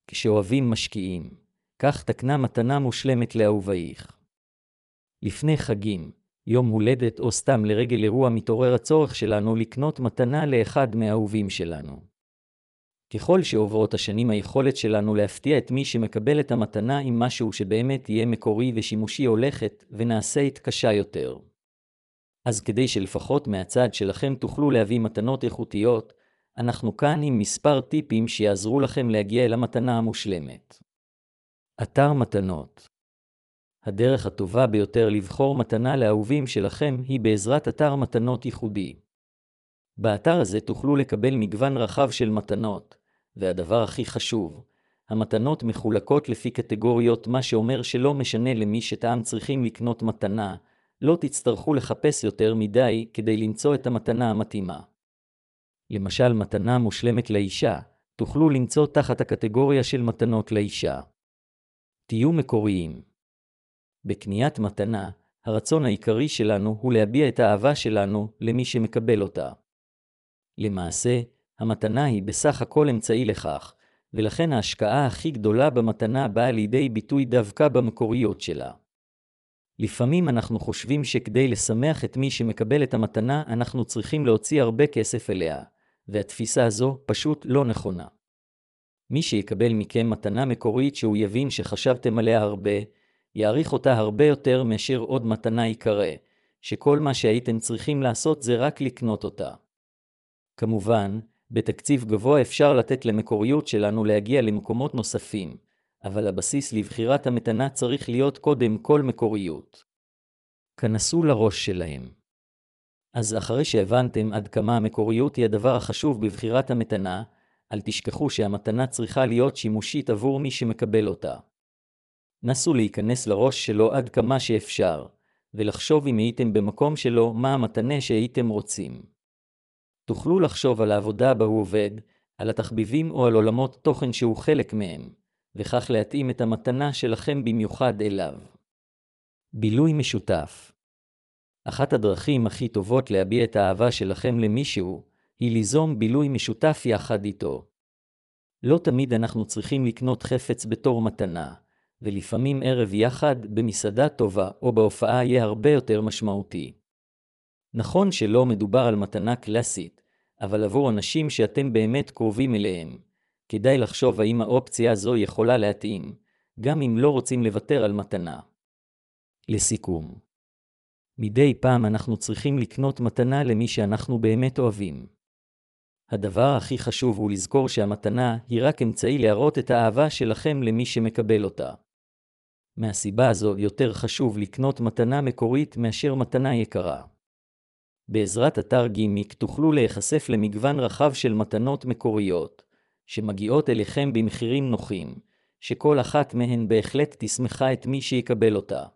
כשאוהבים משקיעים, כך תקנה מתנה מושלמת לאהובייך. לפני חגים, יום הולדת או סתם לרגל אירוע מתעורר הצורך שלנו לקנות מתנה לאחד מהאהובים שלנו. ככל שעוברות השנים היכולת שלנו להפתיע את מי שמקבל את המתנה עם משהו שבאמת יהיה מקורי ושימושי הולכת ונעשית קשה יותר. אז כדי שלפחות מהצד שלכם תוכלו להביא מתנות איכותיות, אנחנו כאן עם מספר טיפים שיעזרו לכם להגיע אל המתנה המושלמת. אתר מתנות. הדרך הטובה ביותר לבחור מתנה לאהובים שלכם היא בעזרת אתר מתנות ייחודי. באתר הזה תוכלו לקבל מגוון רחב של מתנות, והדבר הכי חשוב, המתנות מחולקות לפי קטגוריות, מה שאומר שלא משנה למי שטעם צריכים לקנות מתנה, לא תצטרכו לחפש יותר מדי כדי למצוא את המתנה המתאימה. למשל מתנה מושלמת לאישה, תוכלו למצוא תחת הקטגוריה של מתנות לאישה. תהיו מקוריים. בקניית מתנה, הרצון העיקרי שלנו הוא להביע את האהבה שלנו למי שמקבל אותה. למעשה, המתנה היא בסך הכל אמצעי לכך, ולכן ההשקעה הכי גדולה במתנה באה לידי ביטוי דווקא במקוריות שלה. לפעמים אנחנו חושבים שכדי לשמח את מי שמקבל את המתנה אנחנו צריכים להוציא הרבה כסף אליה, והתפיסה הזו פשוט לא נכונה. מי שיקבל מכם מתנה מקורית שהוא יבין שחשבתם עליה הרבה, יעריך אותה הרבה יותר מאשר עוד מתנה יקרה, שכל מה שהייתם צריכים לעשות זה רק לקנות אותה. כמובן, בתקציב גבוה אפשר לתת למקוריות שלנו להגיע למקומות נוספים, אבל הבסיס לבחירת המתנה צריך להיות קודם כל מקוריות. כנסו לראש שלהם. אז אחרי שהבנתם עד כמה המקוריות היא הדבר החשוב בבחירת המתנה, אל תשכחו שהמתנה צריכה להיות שימושית עבור מי שמקבל אותה. נסו להיכנס לראש שלו עד כמה שאפשר, ולחשוב אם הייתם במקום שלו מה המתנה שהייתם רוצים. תוכלו לחשוב על העבודה בה הוא עובד, על התחביבים או על עולמות תוכן שהוא חלק מהם, וכך להתאים את המתנה שלכם במיוחד אליו. בילוי משותף. אחת הדרכים הכי טובות להביע את האהבה שלכם למישהו, היא ליזום בילוי משותף יחד איתו. לא תמיד אנחנו צריכים לקנות חפץ בתור מתנה, ולפעמים ערב יחד במסעדה טובה או בהופעה יהיה הרבה יותר משמעותי. נכון שלא מדובר על מתנה קלאסית, אבל עבור אנשים שאתם באמת קרובים אליהם, כדאי לחשוב האם האופציה הזו יכולה להתאים, גם אם לא רוצים לוותר על מתנה. לסיכום, מדי פעם אנחנו צריכים לקנות מתנה למי שאנחנו באמת אוהבים. הדבר הכי חשוב הוא לזכור שהמתנה היא רק אמצעי להראות את האהבה שלכם למי שמקבל אותה. מהסיבה הזו יותר חשוב לקנות מתנה מקורית מאשר מתנה יקרה. בעזרת אתר גימיק תוכלו להיחשף למגוון רחב של מתנות מקוריות, שמגיעות אליכם במחירים נוחים, שכל אחת מהן בהחלט תשמחה את מי שיקבל אותה.